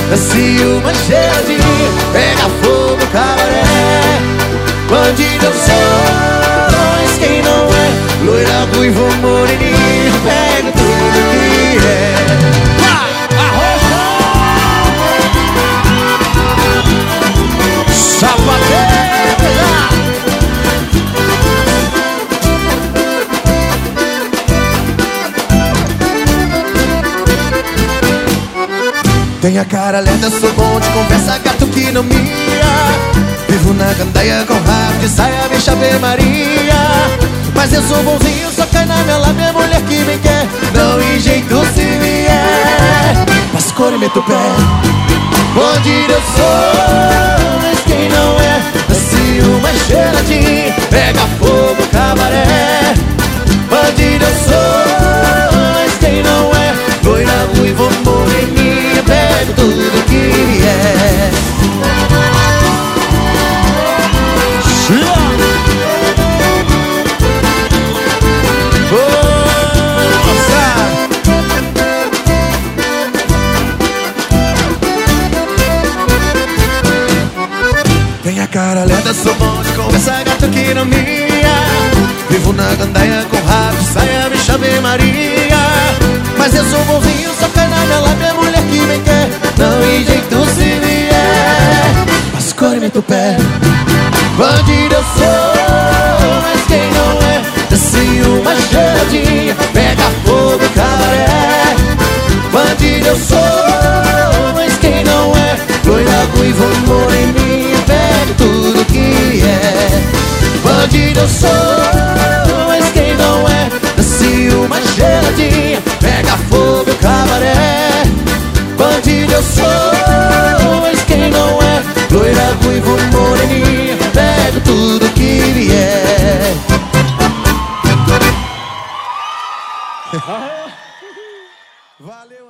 ciúma geladinho, pega fogo, cabaré. Bandido eu sou, mas quem não é? Loira, ruiva, moreninha, pega tudo que é. Tem a cara lenta, sou bom de conversa, gato que não mia. Vivo na gandaia com rabo de saia, bicha Ave Maria. Mas eu sou bonzinho, só cai na minha lábia, mulher que me quer. Não enjeito se vier, mas cor e meto o pé. Bandido eu sou, mas quem não é? Ciúma geladinho, pega fogo, cabaré. Bandido eu sou, mas quem não é? Loira, ruiva, moreninha, pego tudo que é. Tem a cara lenta, sou bom de conversa, gato que não mia. Vivo na gandaia com rabo de saia, bicha Ave Maria. Mas eu sou bonzinho, só cai na minha lábia, mulher que me quer. Não enjeito se vier, mas cor e meto o pé. Bandido eu sou, mas quem não é? Ciúma geladinha, pega fogo, cabaré. Bandido eu sou, mas quem não é? Loira, ruiva, moreninha, pega tudo que é. Bandido eu sou, mas quem não é? Ciúma geladinha, pega fogo, cabaré. Bandido eu sou, mas quem não é? Loira, ruiva, moreninha, pega tudo que vier. Valeu.